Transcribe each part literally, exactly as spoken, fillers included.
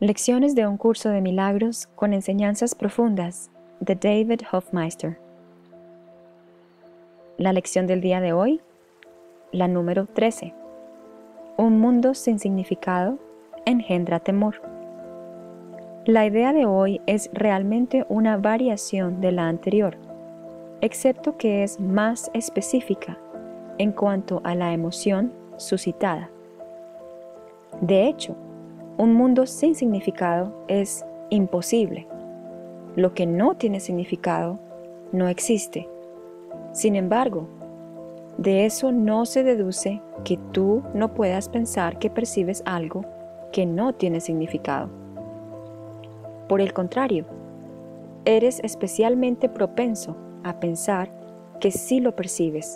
Lecciones de un curso de milagros con enseñanzas profundas de David Hoffmeister. La lección del día de hoy, la número trece. Un mundo sin significado engendra temor. La idea de hoy es realmente una variación de la anterior, excepto que es más específica en cuanto a la emoción suscitada. De hecho, un mundo sin significado es imposible. Lo que no tiene significado no existe. Sin embargo, de eso no se deduce que tú no puedas pensar que percibes algo que no tiene significado. Por el contrario, eres especialmente propenso a pensar que sí lo percibes.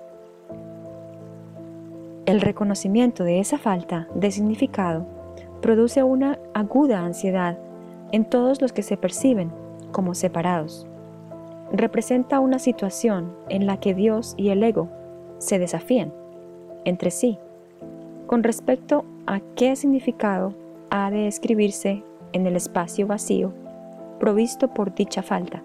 El reconocimiento de esa falta de significado produce una aguda ansiedad en todos los que se perciben como separados. Representa una situación en la que Dios y el ego se desafían entre sí con respecto a qué significado ha de escribirse en el espacio vacío provisto por dicha falta.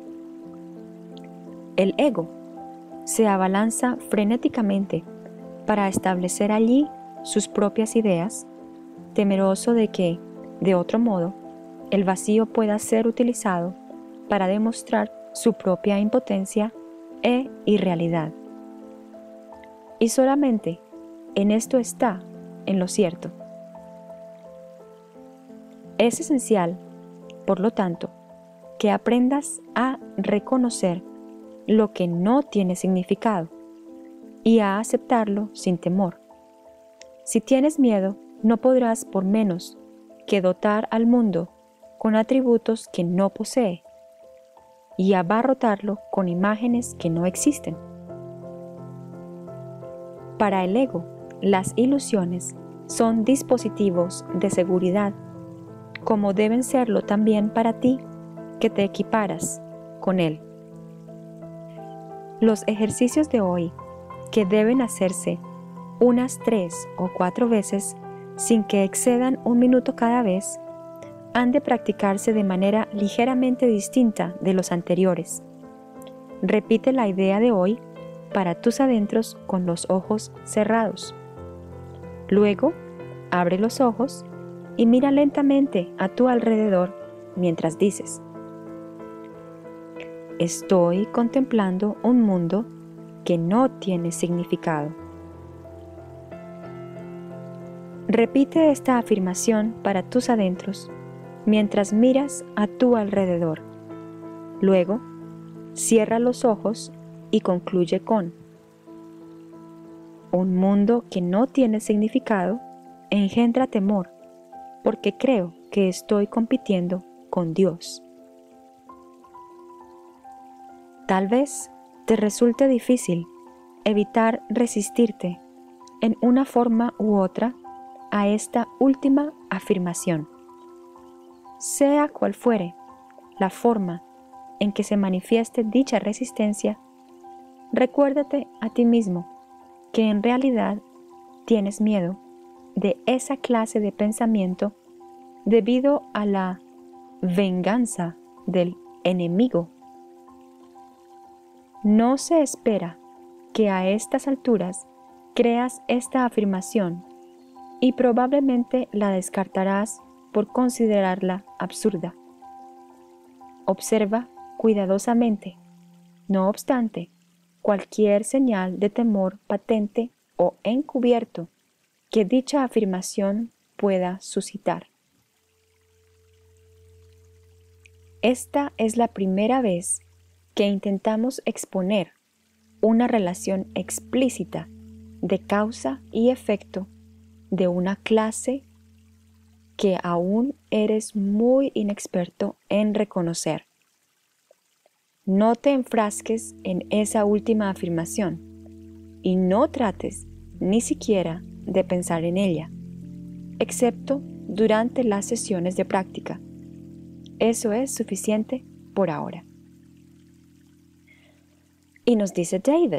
El ego se abalanza frenéticamente para establecer allí sus propias ideas, temeroso de que, de otro modo, el vacío pueda ser utilizado para demostrar su propia impotencia e irrealidad. Y solamente en esto está en lo cierto. Es esencial, por lo tanto, que aprendas a reconocer lo que no tiene significado y a aceptarlo sin temor. Si tienes miedo, no podrás por menos que dotar al mundo con atributos que no posee y abarrotarlo con imágenes que no existen. Para el ego, las ilusiones son dispositivos de seguridad, como deben serlo también para ti que te equiparas con él. Los ejercicios de hoy, que deben hacerse unas tres o cuatro veces sin que excedan un minuto cada vez, han de practicarse de manera ligeramente distinta de los anteriores. Repite la idea de hoy para tus adentros con los ojos cerrados. Luego, abre los ojos y mira lentamente a tu alrededor mientras dices: estoy contemplando un mundo que no tiene significado. Repite esta afirmación para tus adentros mientras miras a tu alrededor. Luego, cierra los ojos y concluye con: un mundo que no tiene significado engendra temor, porque creo que estoy compitiendo con Dios. Tal vez te resulte difícil evitar resistirte en una forma u otra a esta última afirmación. Sea cual fuere la forma en que se manifieste dicha resistencia, recuérdate a ti mismo que en realidad tienes miedo de esa clase de pensamiento debido a la venganza del enemigo. No se espera que a estas alturas creas esta afirmación y probablemente la descartarás por considerarla absurda. Observa cuidadosamente, no obstante, cualquier señal de temor patente o encubierto que dicha afirmación pueda suscitar. Esta es la primera vez que intentamos exponer una relación explícita de causa y efecto de una clase que aún eres muy inexperto en reconocer. No te enfrasques en esa última afirmación y no trates ni siquiera de pensar en ella, excepto durante las sesiones de práctica. Eso es suficiente por ahora. Y nos dice David: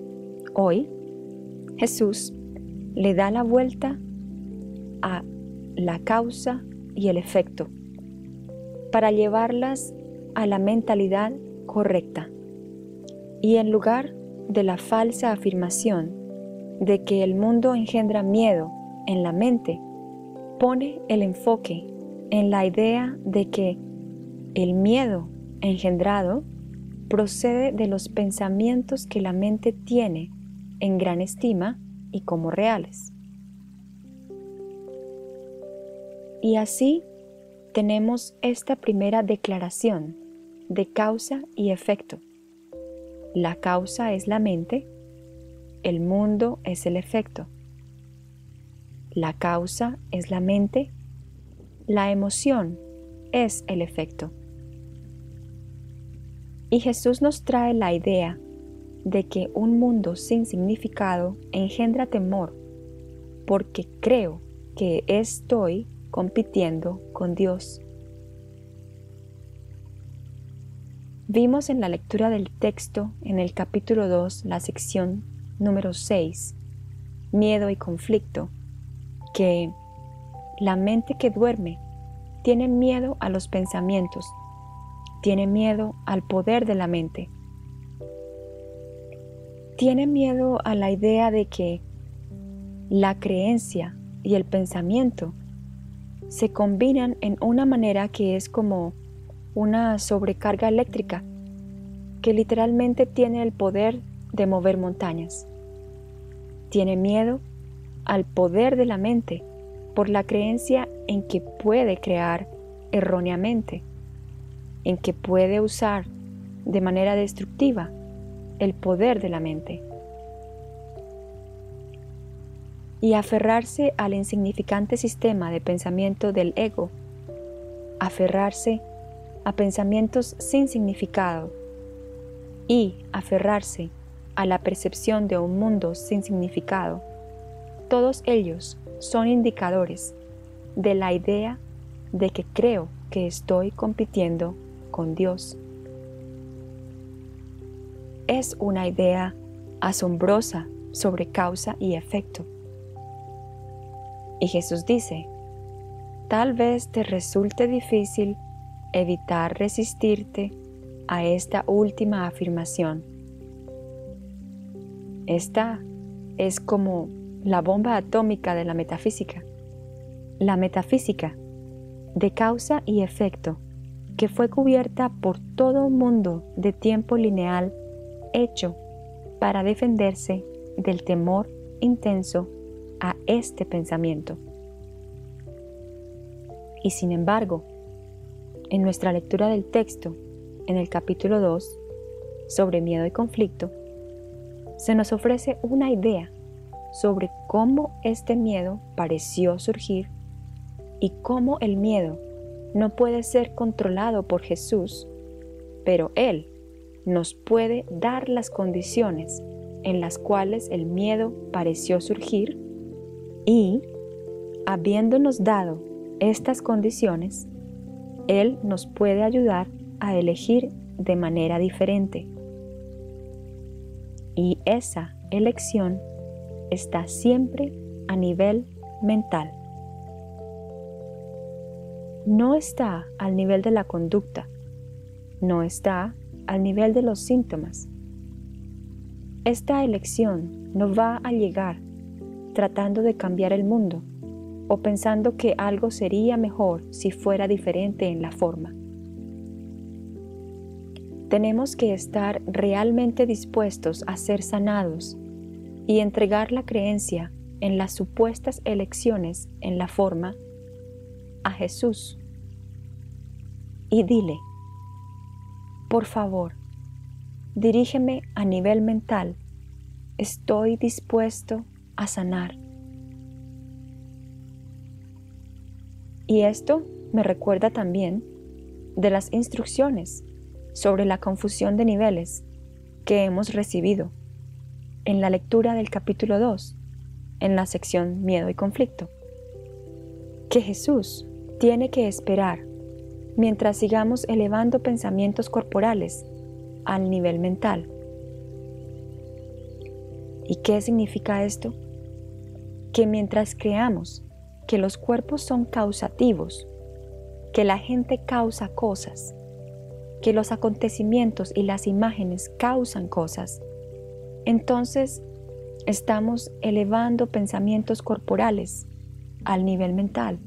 hoy Jesús le da la vuelta a la causa y el efecto, para llevarlas a la mentalidad correcta. Y en lugar de la falsa afirmación de que el mundo engendra miedo en la mente, pone el enfoque en la idea de que el miedo engendrado procede de los pensamientos que la mente tiene en gran estima y como reales. Y así tenemos esta primera declaración de causa y efecto. La causa es la mente, el mundo es el efecto. La causa es la mente, la emoción es el efecto. Y Jesús nos trae la idea de que un mundo sin significado engendra temor, porque creo que estoy compitiendo con Dios. Vimos en la lectura del texto en el capítulo dos, la sección número seis, miedo y conflicto, que la mente que duerme tiene miedo a los pensamientos, tiene miedo al poder de la mente, tiene miedo a la idea de que la creencia y el pensamiento se combinan en una manera que es como una sobrecarga eléctrica que literalmente tiene el poder de mover montañas. Tiene miedo al poder de la mente por la creencia en que puede crear erróneamente, en que puede usar de manera destructiva el poder de la mente. Y aferrarse al insignificante sistema de pensamiento del ego, aferrarse a pensamientos sin significado y aferrarse a la percepción de un mundo sin significado, todos ellos son indicadores de la idea de que creo que estoy compitiendo con Dios. Es una idea asombrosa sobre causa y efecto. Y Jesús dice, tal vez te resulte difícil evitar resistirte a esta última afirmación. Esta es como la bomba atómica de la metafísica. La metafísica de causa y efecto que fue cubierta por todo un mundo de tiempo lineal hecho para defenderse del temor intenso a este pensamiento. Y sin embargo, en nuestra lectura del texto, en el capítulo dos, sobre miedo y conflicto, se nos ofrece una idea sobre cómo este miedo pareció surgir y cómo el miedo no puede ser controlado por Jesús, pero Él nos puede dar las condiciones en las cuales el miedo pareció surgir y, habiéndonos dado estas condiciones, Él nos puede ayudar a elegir de manera diferente. Y esa elección está siempre a nivel mental. No está al nivel de la conducta, no está al nivel de los síntomas. Esta elección no va a llegar tratando de cambiar el mundo o pensando que algo sería mejor si fuera diferente en la forma. Tenemos que estar realmente dispuestos a ser sanados y entregar la creencia en las supuestas elecciones en la forma a Jesús. Y dile, por favor, dirígeme a nivel mental. Estoy dispuesto a sanar. Y esto me recuerda también de las instrucciones sobre la confusión de niveles que hemos recibido en la lectura del capítulo dos, en la sección miedo y conflicto, que Jesús tiene que esperar mientras sigamos elevando pensamientos corporales al nivel mental. ¿Y qué significa esto? Que mientras creamos que los cuerpos son causativos, que la gente causa cosas, que los acontecimientos y las imágenes causan cosas, entonces estamos elevando pensamientos corporales al nivel mental,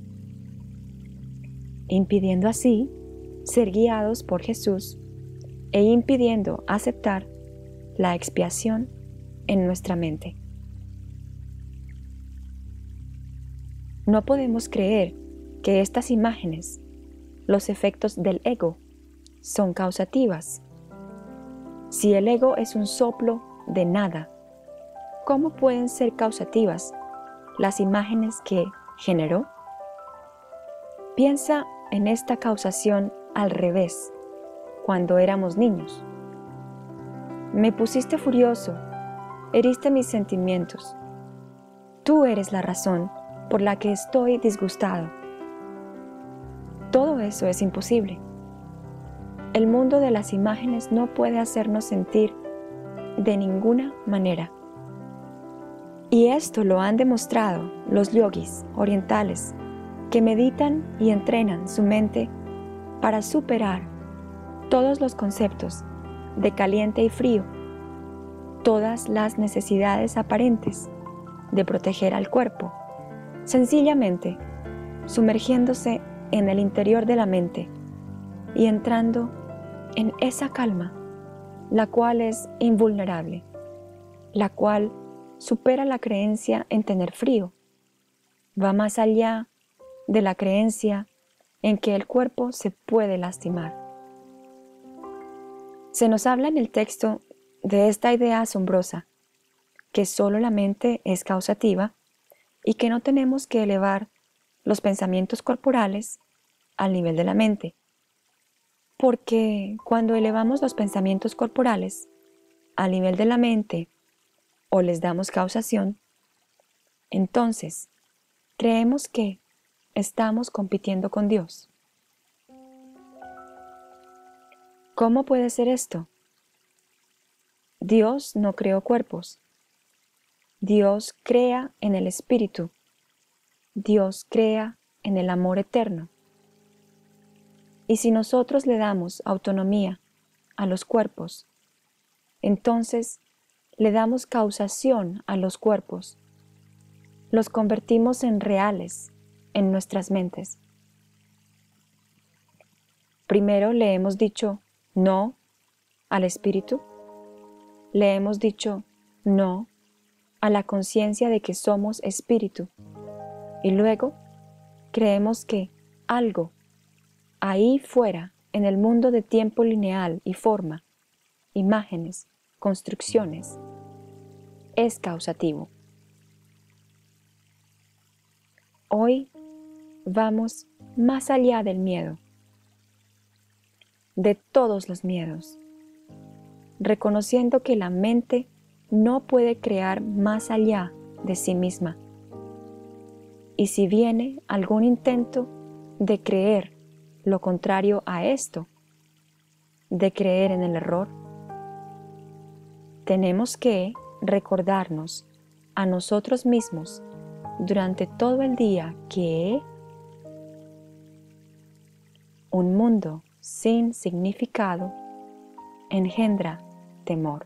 impidiendo así ser guiados por Jesús e impidiendo aceptar la expiación en nuestra mente. No podemos creer que estas imágenes, los efectos del ego, son causativas. Si el ego es un soplo de nada, ¿cómo pueden ser causativas las imágenes que generó? Piensa en esta causación al revés, cuando éramos niños. Me pusiste furioso, heriste mis sentimientos. Tú eres la razón por la que estoy disgustado. Todo eso es imposible. El mundo de las imágenes no puede hacernos sentir de ninguna manera. Y esto lo han demostrado los yogis orientales que meditan y entrenan su mente para superar todos los conceptos de caliente y frío, todas las necesidades aparentes de proteger al cuerpo, sencillamente sumergiéndose en el interior de la mente y entrando en esa calma, la cual es invulnerable, la cual supera la creencia en tener frío, va más allá de la creencia en que el cuerpo se puede lastimar. Se nos habla en el texto de esta idea asombrosa, que solo la mente es causativa y que no tenemos que elevar los pensamientos corporales al nivel de la mente. Porque cuando elevamos los pensamientos corporales al nivel de la mente o les damos causación, entonces creemos que estamos compitiendo con Dios. ¿Cómo puede ser esto? Dios no creó cuerpos. Dios crea en el Espíritu. Dios crea en el amor eterno. Y si nosotros le damos autonomía a los cuerpos, entonces le damos causación a los cuerpos. Los convertimos en reales en nuestras mentes. Primero le hemos dicho no al espíritu. Le hemos dicho no a la conciencia de que somos espíritu. Y luego creemos que algo ahí fuera, en el mundo de tiempo lineal y forma, imágenes, construcciones, es causativo. Hoy vamos más allá del miedo, de todos los miedos, reconociendo que la mente no puede crear más allá de sí misma. Y si viene algún intento de creer lo contrario a esto, de creer en el error, tenemos que recordarnos a nosotros mismos durante todo el día que un mundo sin significado engendra temor.